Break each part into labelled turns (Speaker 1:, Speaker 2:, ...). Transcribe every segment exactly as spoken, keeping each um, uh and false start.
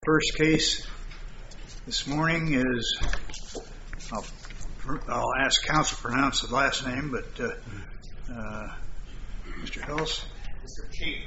Speaker 1: First case this morning is, I'll, I'll ask counsel to pronounce the last name, but uh, uh, Mister Hills.
Speaker 2: Mister Chater.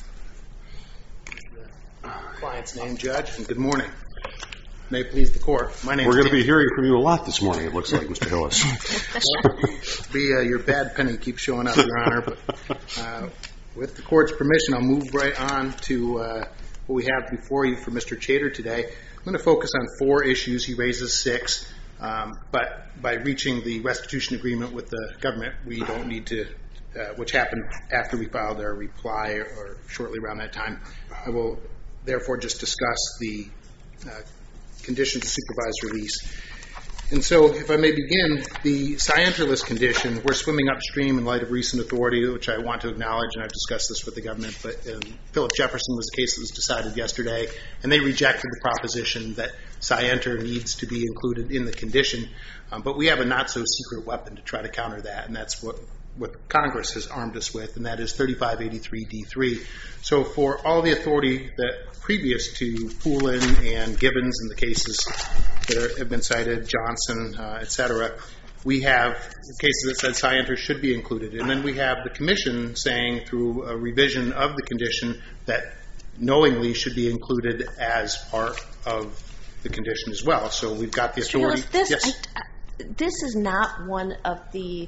Speaker 2: The client's name, Judge, and good morning. May it please the court. My name
Speaker 3: We're
Speaker 2: is
Speaker 3: going to
Speaker 2: Dan.
Speaker 3: be hearing from you a lot this morning, it looks like, Mister Hillis.
Speaker 2: Be, uh, your bad penny keeps showing up, Your Honor. But uh, with the court's permission, I'll move right on to uh, what we have before you for Mister Chater today. I'm going to focus on four issues. He raises six. Um, but by reaching the restitution agreement with the government, we don't need to, uh, which happened after we filed our reply or, or shortly around that time. I will therefore just discuss the uh, conditions of supervised release. And so, if I may begin, the scienterless condition, we're swimming upstream in light of recent authority, which I want to acknowledge, and I've discussed this with the government, but um, Philip Jefferson was the case that was decided yesterday, and they rejected the proposition that scienter needs to be included in the condition. Um, but we have a not-so-secret weapon to try to counter that, and that's what what Congress has armed us with, and that is thirty-five eighty-three D three. So for all the authority that previous to Poulin and Gibbons in the cases that are, have been cited, Johnson, uh, et cetera, we have cases that said scienter should be included. And then we have the commission saying through a revision of the condition that knowingly should be included as part of the condition as well. So we've got the authority.
Speaker 4: Mister Hillis, this,
Speaker 2: yes.
Speaker 4: I, this is not one of the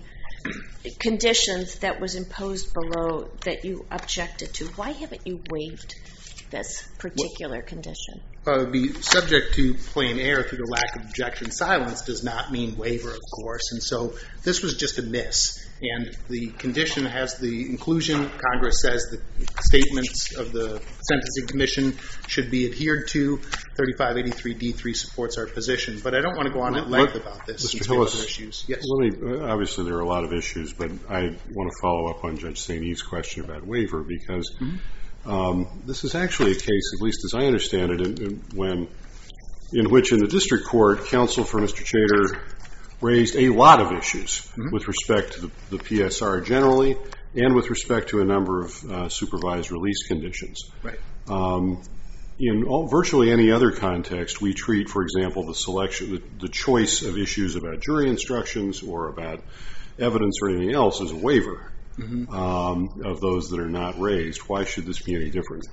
Speaker 4: conditions that was imposed below that you objected to. Why haven't you waived this particular well, condition?
Speaker 2: Uh, it would be subject to plain error through the lack of objection. Silence does not mean waiver, of course, and so this was just a miss. And the condition has the inclusion. Congress says the statements of the Sentencing Commission should be adhered to. thirty-five eighty-three D three supports our position. But I don't want to go on at length about this.
Speaker 3: Mister Hillis,
Speaker 2: other issues. Yes.
Speaker 3: Let me, obviously, there are a lot of issues, but I want to follow up on Judge Saint Eve's question about waiver because mm-hmm. um, this is actually a case, at least as I understand it, in, in, when in which in the district court, counsel for Mister Chater raised a lot of issues mm-hmm. with respect to the, the P S R generally and with respect to a number of uh, supervised release conditions.
Speaker 2: Right.
Speaker 3: Um, in all, virtually any other context, we treat, for example, the selection, the, the choice of issues about jury instructions or about evidence or anything else as a waiver mm-hmm. um, of those that are not raised. Why should this be any different?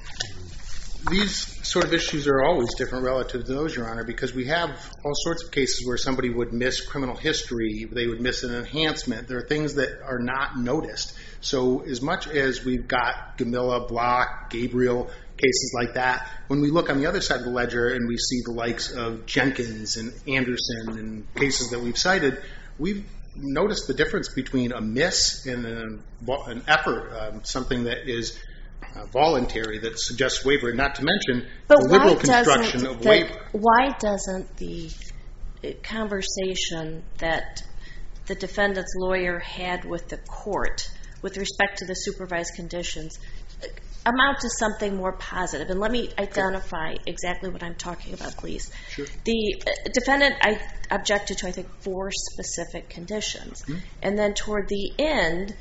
Speaker 2: These sort of issues are always different relative to those, Your Honor, because we have all sorts of cases where somebody would miss criminal history, they would miss an enhancement. There are things that are not noticed. So as much as we've got Gamilla, Block, Gabriel, cases like that, when we look on the other side of the ledger and we see the likes of Jenkins and Anderson and cases that we've cited, we've noticed the difference between a miss and an, an effort, um, something that is Uh, voluntary that suggests waiver, not to mention
Speaker 4: but
Speaker 2: the liberal construction of
Speaker 4: the,
Speaker 2: waiver.
Speaker 4: Why doesn't the conversation that the defendant's lawyer had with the court with respect to the supervised conditions amount to something more positive? And let me identify exactly what I'm talking about, please.
Speaker 2: Sure.
Speaker 4: The uh, defendant I objected to, I think, four specific conditions. Mm-hmm. And then toward the end,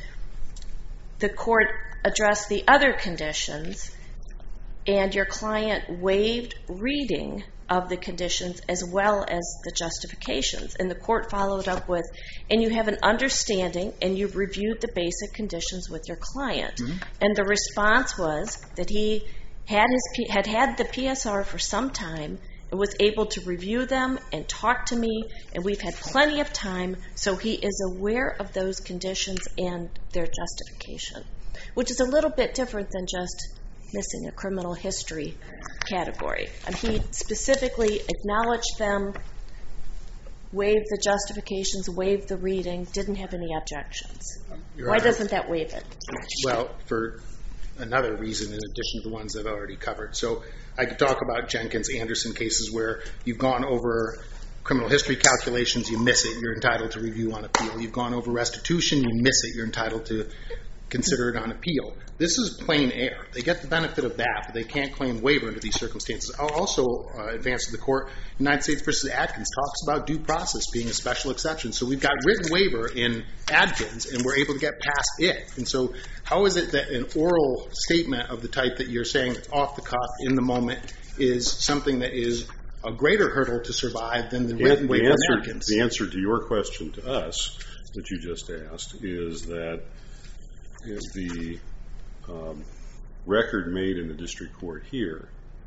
Speaker 4: the court addressed the other conditions, and your client waived reading of the conditions as well as the justifications. And the court followed up with, and you have an understanding and you've reviewed the basic conditions with your client. Mm-hmm. And the response was that he had his had had the P S R for some time and was able to review them and talk to me, and we've had plenty of time, so he is aware of those conditions and their justification, which is a little bit different than just missing a criminal history category. And he specifically acknowledged them, waived the justifications, waived the reading, didn't have any objections.
Speaker 2: Your
Speaker 4: Why
Speaker 2: Honor,
Speaker 4: doesn't that waive it?
Speaker 2: Well, for another reason in addition to the ones I've already covered. So I could talk about Jenkins, Anderson cases where you've gone over criminal history calculations, you miss it, you're entitled to review on appeal. You've gone over restitution, you miss it, you're entitled to consider it on appeal. This is plain error. They get the benefit of that, but they can't claim waiver under these circumstances. I'll also uh, advance to the court. United States versus Adkins talks about due process being a special exception. So we've got written waiver in Adkins, and we're able to get past it. And so how is it that an oral statement of the type that you're saying that's off the cuff, in the moment, is something that is a greater hurdle to survive than the
Speaker 3: The,
Speaker 2: written
Speaker 3: the,
Speaker 2: waiver
Speaker 3: answer,
Speaker 2: Americans.
Speaker 3: the answer to your question to us that you just asked is that the um, record made in the district court here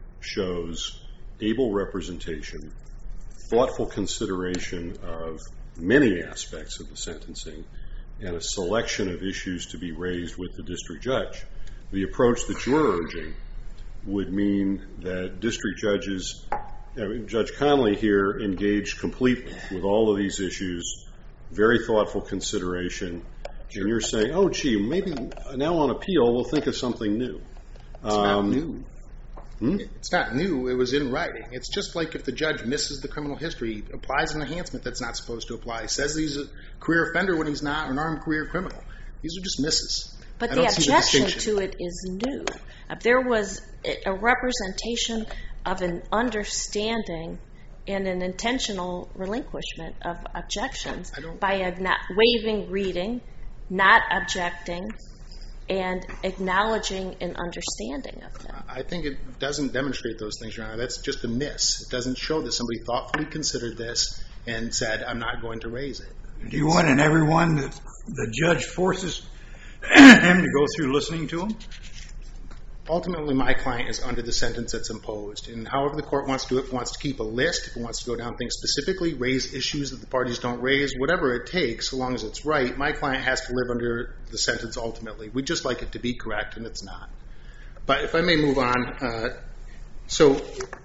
Speaker 3: shows able representation, thoughtful consideration of many aspects of the sentencing, and a selection of issues to be raised with the district judge. The approach that you're urging would mean that district judges, I mean, Judge Conley here engaged completely with all of these issues, very thoughtful consideration, and you're saying, oh, gee, maybe now on appeal we'll think of something new.
Speaker 2: It's
Speaker 3: um,
Speaker 2: not new.
Speaker 3: Hmm?
Speaker 2: It's not new. It was in writing. It's just like if the judge misses the criminal history, applies an enhancement that's not supposed to apply, says he's a career offender when he's not, or an armed career criminal. These are just misses.
Speaker 4: But
Speaker 2: I
Speaker 4: the
Speaker 2: don't see
Speaker 4: objection
Speaker 2: distinction.
Speaker 4: to it is new. Uh, There was a representation of an understanding and an intentional relinquishment of objections
Speaker 2: I don't-
Speaker 4: by a not waiving reading, not objecting, and acknowledging an understanding of them.
Speaker 2: I think it doesn't demonstrate those things, Your Honor. That's just a miss. It doesn't show that somebody thoughtfully considered this and said, I'm not going to raise it.
Speaker 1: Do you want in everyone that the judge forces him to go through listening to him?
Speaker 2: Ultimately, my client is under the sentence that's imposed. And however the court wants to do it, if it wants to keep a list, if it wants to go down things specifically, raise issues that the parties don't raise, whatever it takes, so long as it's right, my client has to live under the sentence ultimately. We'd just like it to be correct, and it's not. But if I may move on, uh, so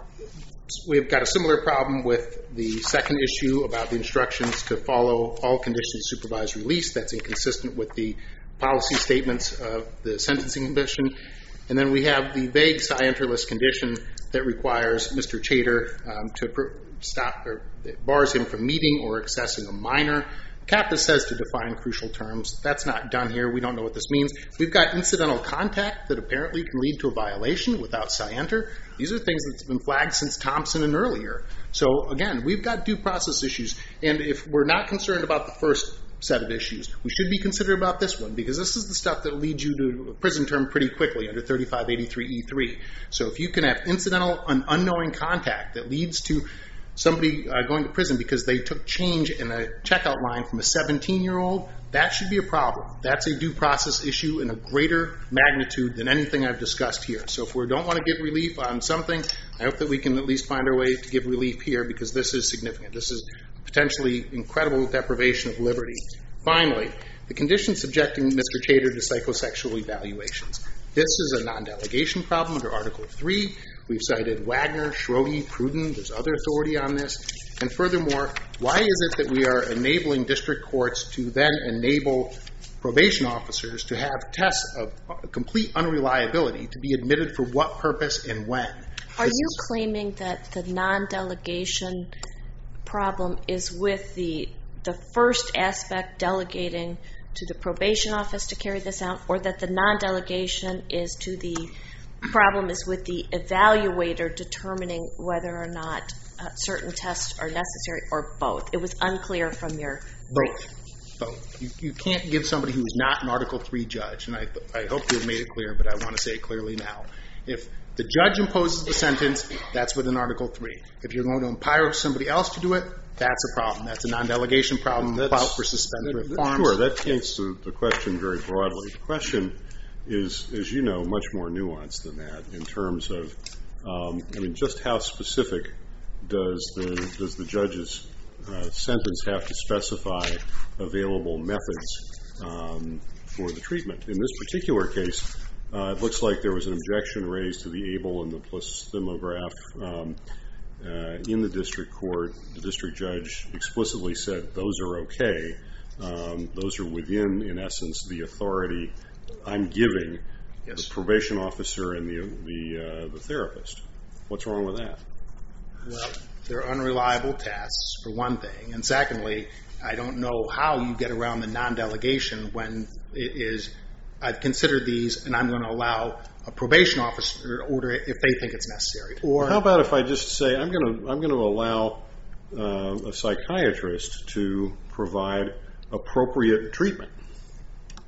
Speaker 2: we've got a similar problem with the second issue about the instructions to follow all conditions of supervised release. That's inconsistent with the policy statements of the sentencing commission. And then we have the vague scienterless condition that requires Mister Chater um, to pr- stop, or that bars him from meeting or accessing a minor. CAPTA says to define crucial terms. That's not done here. We don't know what this means. We've got incidental contact that apparently can lead to a violation without scienter. These are things that's been flagged since Thompson and earlier. So again, we've got due process issues. And if we're not concerned about the first set of issues, we should be considerate about this one, because this is the stuff that leads you to a prison term pretty quickly under thirty-five eighty-three E three. So if you can have incidental and unknowing contact that leads to somebody uh, going to prison because they took change in a checkout line from a seventeen-year-old, that should be a problem. That's a due process issue in a greater magnitude than anything I've discussed here. So if we don't want to give relief on something, I hope that we can at least find our way to give relief here, because this is significant. This is potentially incredible deprivation of liberty. Finally, the condition subjecting Mister Chater to psychosexual evaluations. This is a non-delegation problem under Article three. We've cited Wagner, Schrode, Pruden. There's other authority on this. And furthermore, why is it that we are enabling district courts to then enable probation officers to have tests of complete unreliability to be admitted for what purpose and when?
Speaker 4: Are you claiming that the non-delegation problem is with the the first aspect, delegating to the probation office to carry this out, or that the non-delegation is to the problem is with the evaluator determining whether or not uh, certain tests are necessary, or both? It was unclear from your
Speaker 2: Both. Both. You, you can't give somebody who's not an Article three judge, and I, I hope you've made it clear, but I want to say it clearly now. If the judge imposes the sentence, that's within Article three. If you're going to empower somebody else to do it, that's a problem. That's a non-delegation problem. Clout versus Spendthrift Farms.
Speaker 3: Sure, that paints the, the question very broadly. The question is, as you know, much more nuanced than that in terms of, um, I mean, just how specific does the does the judge's uh, sentence have to specify available methods um, for the treatment? In this particular case, uh, it looks like there was an objection raised to the ABLE and the plethysmograph um, uh, in the district court. The district judge explicitly said those are okay. Um, those are within, in essence, the authority I'm giving
Speaker 2: Yes.
Speaker 3: the probation officer and the the, uh, the therapist. What's wrong with that?
Speaker 2: Well, they're unreliable tests, for one thing. And secondly, I don't know how you get around the non-delegation when it is, I've considered these and I'm going to allow a probation officer to order it if they think it's necessary. Or
Speaker 3: How about if I just say I'm going to I'm going to allow uh, a psychiatrist to provide appropriate treatment?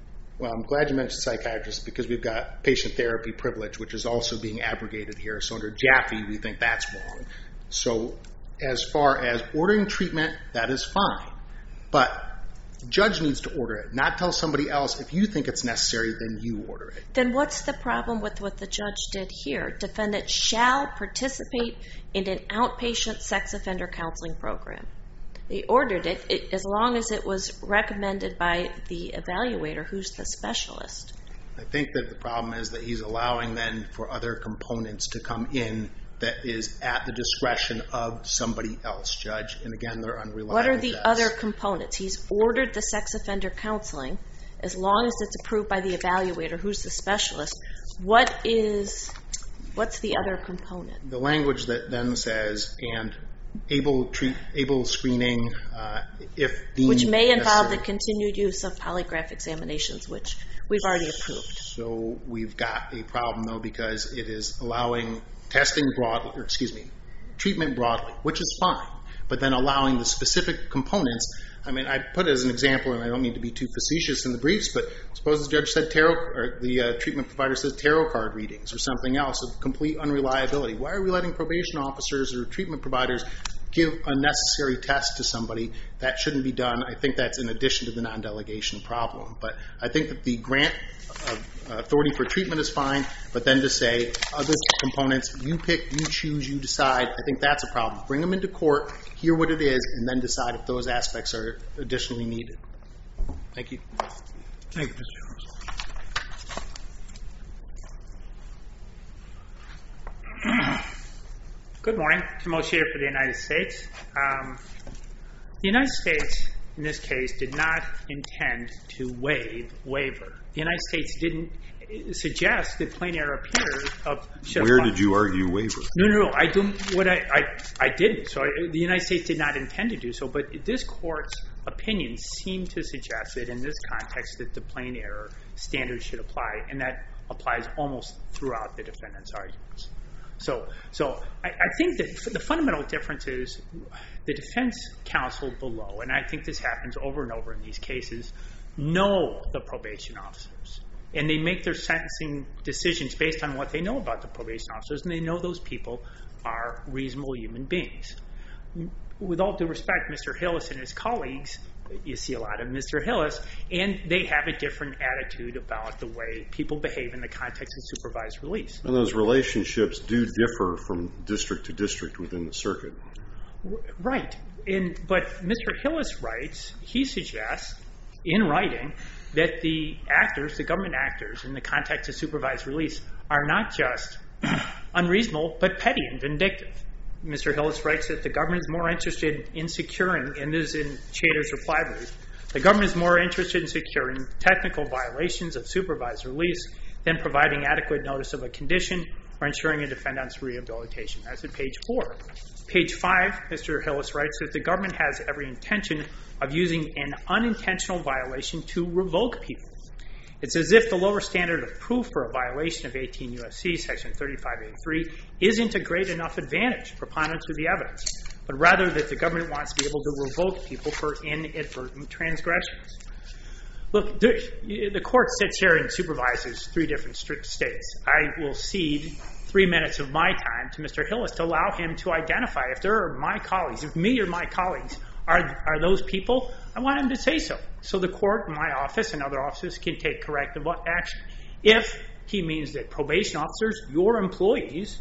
Speaker 2: Well, I'm glad you mentioned psychiatrists because we've got patient therapy privilege, which is also being abrogated here. So under Jaffe, we think that's wrong. So as far as ordering treatment, that is fine. But the judge needs to order it, not tell somebody else, if you think it's necessary, then you order it.
Speaker 4: Then what's the problem with what the judge did here? Defendant shall participate in an outpatient sex offender counseling program. He ordered it, it as long as it was recommended by the evaluator, who's the specialist.
Speaker 2: I think that the problem is that he's allowing then for other components to come in that is at the discretion of somebody else, Judge. And again, they're unreliable.
Speaker 4: What are the
Speaker 2: tests.
Speaker 4: other components? He's ordered the sex offender counseling as long as it's approved by the evaluator, who's the specialist. What is, what's the other component?
Speaker 2: The language that then says, and able treat, able screening, uh, if deemed
Speaker 4: Which may involve
Speaker 2: necessary.
Speaker 4: the continued use of polygraph examinations, which we've already approved.
Speaker 2: So we've got a problem, though, because it is allowing testing broadly, or excuse me, treatment broadly, which is fine, but then allowing the specific components. I mean, I put it as an example, and I don't mean to be too facetious in the briefs, but suppose the judge said tarot, or the uh, treatment provider says tarot card readings or something else of complete unreliability. Why are we letting probation officers or treatment providers give unnecessary tests to somebody? That shouldn't be done. I think that's in addition to the non-delegation problem. But I think that the grant of uh, authority for treatment is fine, but then to say other components, you pick, you choose, you decide, I think that's a problem. Bring them into court, hear what it is, and then decide if those aspects are additionally needed. Thank you.
Speaker 1: Thank you, Mister Holmes.
Speaker 5: Good morning. Tim O'Shea for the United States. Um, the United States, in this case, did not intend to waive waiver. The United States didn't suggest that plain error appears of.
Speaker 3: Where did you argue waiver?
Speaker 5: No, no, no. I don't. What I, I, I didn't. So I, the United States did not intend to do so. But this court's opinion seemed to suggest that in this context that the plain error standard should apply, and that applies almost throughout the defendant's arguments. So, so I, I think that the fundamental difference is the defense counsel below, and I think this happens over and over in these cases, know the probation officers. And they make their sentencing decisions based on what they know about the probation officers, and they know those people are reasonable human beings. With all due respect, Mister Hillis and his colleagues, you see a lot of Mister Hillis, and they have a different attitude about the way people behave in the context of supervised release.
Speaker 3: And those relationships do differ from district to district within the circuit.
Speaker 5: Right. And, but Mister Hillis writes, he suggests in writing that the actors, the government actors in the context of supervised release are not just unreasonable, but petty and vindictive. Mister Hillis writes that the government is more interested in securing, and this is in Chater's reply brief, the government is more interested in securing technical violations of supervised release than providing adequate notice of a condition or ensuring a defendant's rehabilitation. That's at page four. Page five, Mister Hillis writes that the government has every intention of using an unintentional violation to revoke people. It's as if the lower standard of proof for a violation of eighteen U S C section thirty-five eighty-three isn't a great enough advantage, preponderance of the evidence, but rather that the government wants to be able to revoke people for inadvertent transgressions. Look, there, the court sits here and supervises three different states. I will cede three minutes of my time to Mister Hillis to allow him to identify if there are my colleagues, if me or my colleagues are, are those people, I want him to say so. So the court, my office, and other offices can take corrective action. If he means that probation officers, your employees,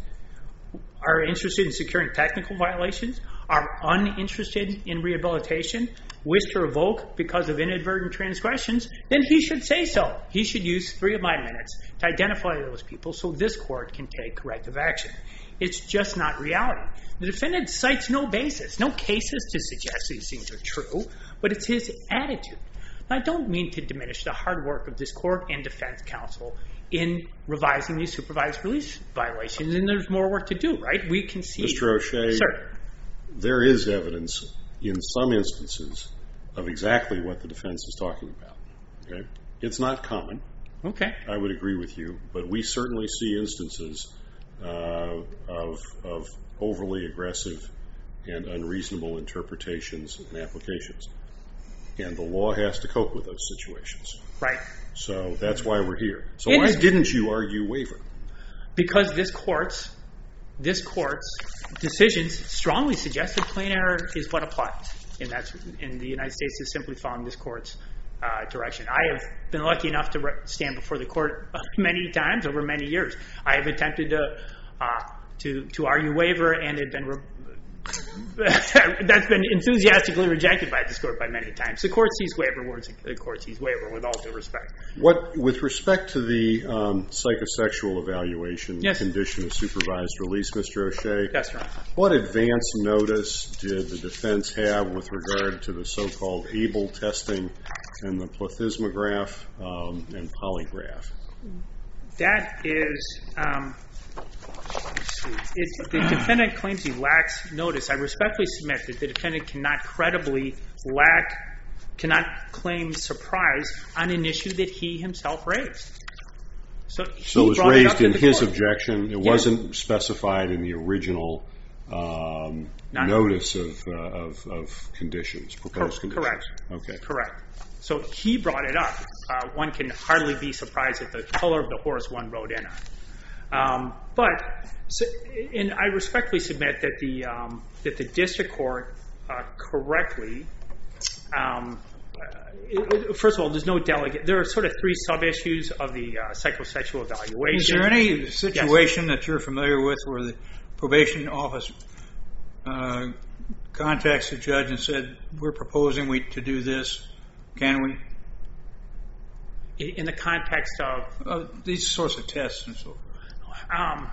Speaker 5: are interested in securing technical violations, are uninterested in rehabilitation, wish to revoke because of inadvertent transgressions, then he should say so. He should use three of my minutes to identify those people so this court can take corrective action. It's just not reality. The defendant cites no basis, no cases to suggest these things are true, but it's his attitude. I don't mean to diminish the hard work of this court and defense counsel in revising these supervised release violations, and there's more work to do, right? We can see...
Speaker 3: Mister O'Shea,
Speaker 5: Sir.
Speaker 3: There is evidence in some instances of exactly what the defense is talking about. Okay? It's not common.
Speaker 5: Okay.
Speaker 3: I would agree with you, but we certainly see instances uh, of, of overly aggressive and unreasonable interpretations and applications. And the law has to cope with those situations.
Speaker 5: Right.
Speaker 3: So that's why we're here. So
Speaker 5: It
Speaker 3: why
Speaker 5: is-
Speaker 3: didn't you argue waiver?
Speaker 5: Because this court's this court's decisions strongly suggest that plain error is what applies, and that's in the United States is simply following this court's uh, direction. I have been lucky enough to re- stand before the court many times over many years. I have attempted to uh, to to argue waiver, and have been re- that's been enthusiastically rejected by this court by many times. The court sees waiver words. The court sees waiver with all due respect.
Speaker 3: What, with respect to the um, psychosexual evaluation
Speaker 5: Yes.
Speaker 3: condition of supervised release, Mister O'Shea,
Speaker 5: That's right.
Speaker 3: what advance notice did the defense have with regard to the so-called ABLE testing and the plethysmograph um, and polygraph?
Speaker 5: That is, um, let's see. It, the defendant claims he lacks notice. I respectfully submit that the defendant cannot credibly lack, cannot claim surprise on an issue that he himself raised. So, he
Speaker 3: So it was
Speaker 5: brought it up
Speaker 3: raised
Speaker 5: to
Speaker 3: in
Speaker 5: the
Speaker 3: his
Speaker 5: court.
Speaker 3: objection. It
Speaker 5: Yeah.
Speaker 3: wasn't specified in the original um,
Speaker 5: Not-
Speaker 3: notice of, uh, of of conditions, proposed
Speaker 5: Cor-
Speaker 3: conditions.
Speaker 5: correct.
Speaker 3: Okay.
Speaker 5: Correct. So he brought it up. Uh, one can hardly be surprised at the color of the horse one rode in on. Um, but, so, and I respectfully submit that the um, that the district court uh, correctly. Um, uh, it, it- first of all, there's no delegate. There are sort of three sub issues of the uh, psychosexual evaluation.
Speaker 1: Is there any situation that you're familiar with where the probation office uh, contacts the judge and said, we're proposing we to do this, can we?
Speaker 5: in, in the context of
Speaker 1: Uh, these sorts of tests and so forth.
Speaker 5: Um,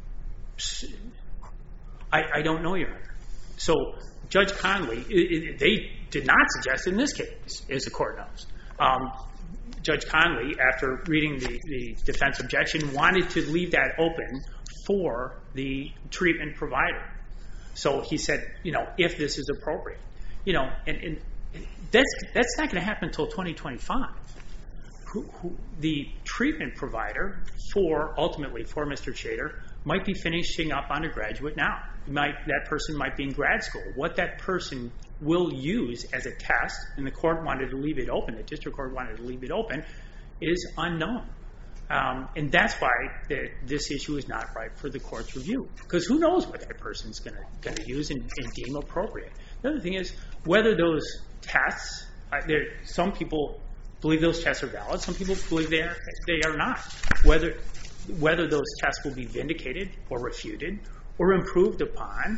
Speaker 5: I, I don't know, Your Honor. So Judge Conley, it, it, they did not suggest in this case, as the court knows. Um, Judge Conley, after reading the, the defense objection, wanted to leave that open for the treatment provider. So he said, you know, if this is appropriate, you know, and, and that's that's not going to happen until twenty twenty-five. Who, who, the treatment provider for, ultimately for Mister Chater, might be finishing up undergraduate now. Might, that person might be in grad school. What that person will use as a test, and the court wanted to leave it open, the district court wanted to leave it open, is unknown. Um, and that's why the, this issue is not right for the court's review. Because who knows what that person's going to use and, and deem appropriate. The other thing is, whether those tests, uh, there, some people believe those tests are valid. Some people believe they are, they are not. Whether whether those tests will be vindicated or refuted or improved upon,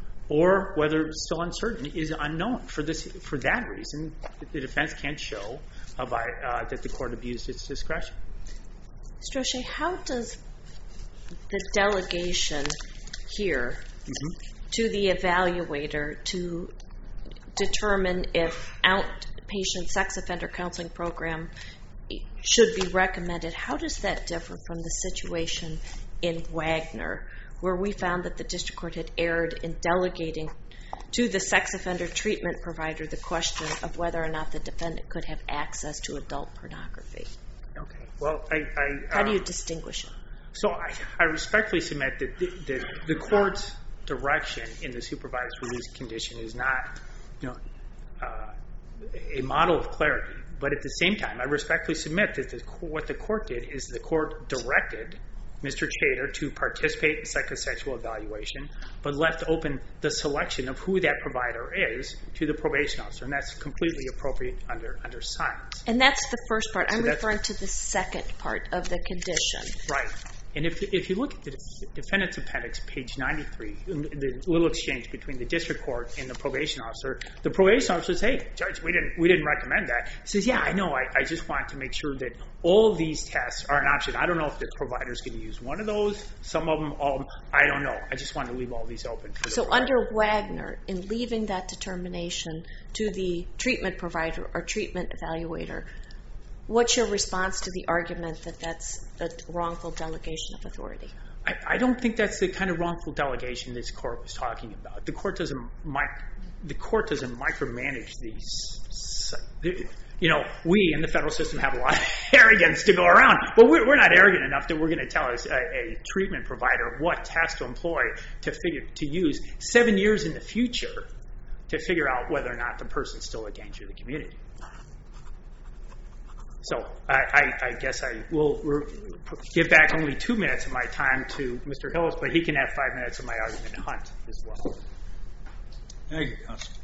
Speaker 5: or whether it's still uncertain, is unknown. For this, for that reason, the defense can't show a, uh, that the court abused its discretion.
Speaker 4: Mister O'Shea, how does the delegation here
Speaker 5: Mm-hmm.
Speaker 4: to the evaluator to determine if outpatient sex offender counseling program should be recommended, how does that differ from the situation in Wagner, where we found that the district court had erred in delegating to the sex offender treatment provider the question of whether or not the defendant could have access to adult pornography?
Speaker 5: Okay. Well, I... I
Speaker 4: How
Speaker 5: um,
Speaker 4: do you distinguish it?
Speaker 5: So I, I respectfully submit that the, the, the court's direction in the supervised release condition is not, you know, uh, a model of clarity. But at the same time, I respectfully submit that the, what the court did is the court directed Mister Chater to participate in psychosexual evaluation, but left open the selection of who that provider is to the probation officer, and that's completely appropriate under under science.
Speaker 4: And that's the first part. I'm
Speaker 5: So that's-
Speaker 4: referring to the second part of the condition.
Speaker 5: Right. And if if you look at the def- defendant's appendix, page ninety-three, the little exchange between the district court and the probation officer, the probation officer says, "Hey, Judge, we didn't we didn't recommend that." He says, "Yeah, I know. I, I just want to make sure that all these tests are an option. I don't know if the provider's going to use one of those, some of them, all of them. I don't know. I just want to leave all these open for the
Speaker 4: So
Speaker 5: provider."
Speaker 4: under Wagner, in leaving that determination to the treatment provider or treatment evaluator, what's your response to the argument that that's a wrongful delegation of authority?
Speaker 5: I, I don't think that's the kind of wrongful delegation this court was talking about. The court doesn't mic- the court doesn't micromanage these. You know, we in the federal system have a lot of arrogance to go around, but we're, we're not arrogant enough that we're going to tell us a, a treatment provider what test to employ to figure to use seven years in the future to figure out whether or not the person's still a danger to the community. So I, I, I guess I will re- give back only two minutes of my time to Mister Hillis, but he can have five minutes of my argument to Hunt as well.
Speaker 1: Thank you, Counsel.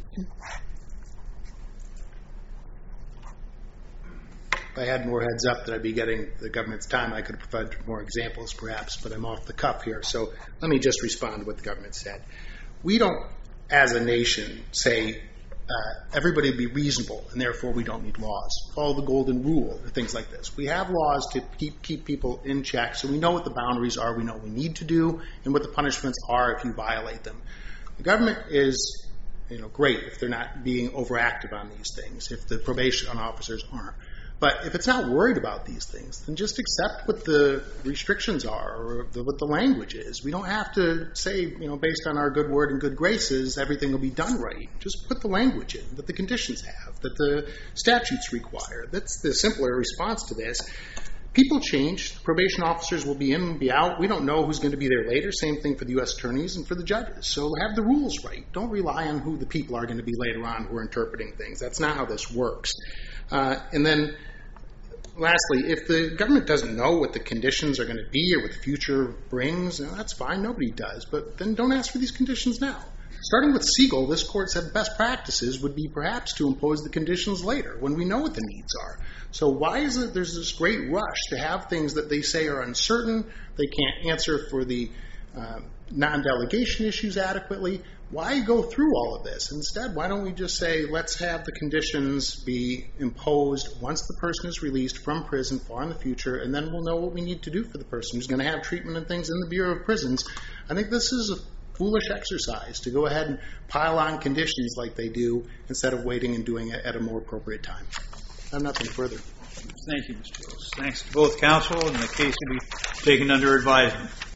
Speaker 2: If I had more heads up that I'd be getting the government's time, I could have provided more examples perhaps, but I'm off the cuff here. So let me just respond to what the government said. We don't, as a nation, say uh, everybody be reasonable and therefore we don't need laws. Follow the golden rule or things like this. We have laws to keep, keep people in check so we know what the boundaries are, we know what we need to do, and what the punishments are if you violate them. The government is you know, great if they're not being overactive on these things, if the probation officers aren't. But if it's not worried about these things, then just accept what the restrictions are or the, what the language is. We don't have to say, you know, based on our good word and good graces, everything will be done right. Just put the language in that the conditions have, that the statutes require. That's the simpler response to this. People change. Probation officers will be in and be out. We don't know who's going to be there later. Same thing for the U S attorneys and for the judges. So have the rules right. Don't rely on who the people are going to be later on who are interpreting things. That's not how this works. Uh, and then lastly, if the government doesn't know what the conditions are going to be or what the future brings, you know, that's fine. Nobody does. But then don't ask for these conditions now. Starting with Siegel, this court said best practices would be perhaps to impose the conditions later when we know what the needs are. So why is it there's this great rush to have things that they say are uncertain, they can't answer for the uh, non-delegation issues adequately? Why go through all of this? Instead, why don't we just say, let's have the conditions be imposed once the person is released from prison far in the future, and then we'll know what we need to do for the person who's going to have treatment and things in the Bureau of Prisons. I think this is a foolish exercise to go ahead and pile on conditions like they do instead of waiting and doing it at a more appropriate time. I have nothing further.
Speaker 1: Thank you, Mister Hillis. Thanks to both counsel, and the case will be taken under advisement.